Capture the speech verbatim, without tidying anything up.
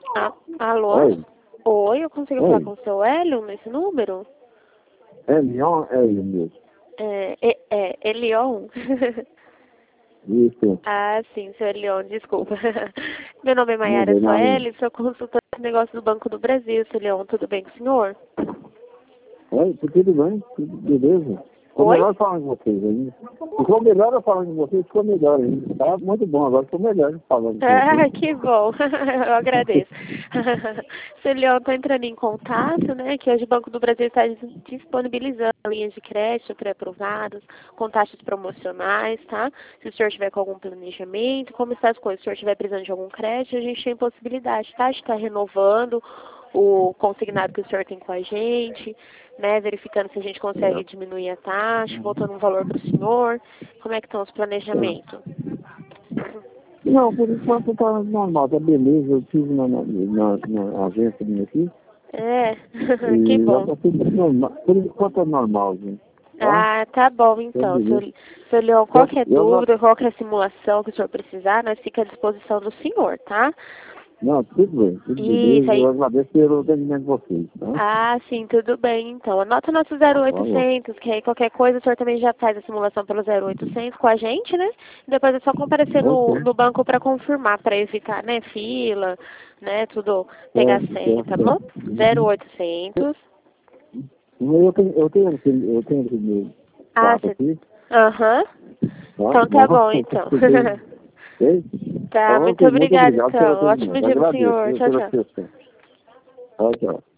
Ah, alô? Oi. Oi, eu consigo Oi. falar com o seu Hélio nesse número? É Leon? É ele mesmo. É, é, é Elion? Isso. Ah, sim, seu Elion, desculpa. Meu nome é Não Mayara vem nada. Soeli, sou consultora de negócios do Banco do Brasil. Seu Elion, tudo bem com o senhor? Oi, tudo bem? Tudo beleza? Ficou Oi? melhor falando com vocês ainda. Ficou melhor eu falando com vocês, ficou melhor ainda. Tá muito bom, agora ficou melhor falando com vocês. Ah, que bom. Eu agradeço. Seu Leão, estou entrando em contato, né, que hoje o Banco do Brasil está disponibilizando linhas de crédito pré-aprovadas, com taxas promocionais, tá? Se o senhor tiver com algum planejamento, como está as coisas, se o senhor estiver precisando de algum crédito, a gente tem possibilidade, tá? De estar renovando o consignado que o senhor tem com a gente, né, verificando se a gente consegue É. diminuir a taxa, voltando um valor para o senhor. Como é que estão os planejamentos? Não, por enquanto tá normal, tá beleza. Eu tive na, na, na, na agência minha aqui É, que e já bom. tá tudo normal. Por enquanto é normal, gente. Tá? Ah, tá bom Tá então. beleza. Seu, seu Leão, Eu, qualquer eu não, dúvida, qualquer simulação que o senhor precisar, nós fica à disposição do senhor, tá? não, tudo bem, tudo Isso beleza. Eu aí. agradeço pelo atendimento de vocês, tá? Ah, sim, tudo bem então. Anota nosso Tá, zero falou. oitocentos, que aí qualquer coisa o senhor também já faz a simulação pelo zero oitocentos com a gente, né? Depois é só comparecer no, Ok. no banco para confirmar, para evitar, né, fila, né, tudo, pegar Certo, senha, certo, tá bom? certo. Uhum. zero oitocentos. Eu tenho, eu tenho aquele, eu tenho aquele meu Ah, quarto você... aqui, Aham. tá? Então tá Não, bom, eu então. consegui. Ok? Tá, muito Ok, muito obrigada, obrigado pelo então. Ótimo atendimento. dia pro Agradeço senhor. viu, Tchau, pela tchau. atenção. Tchau, tchau.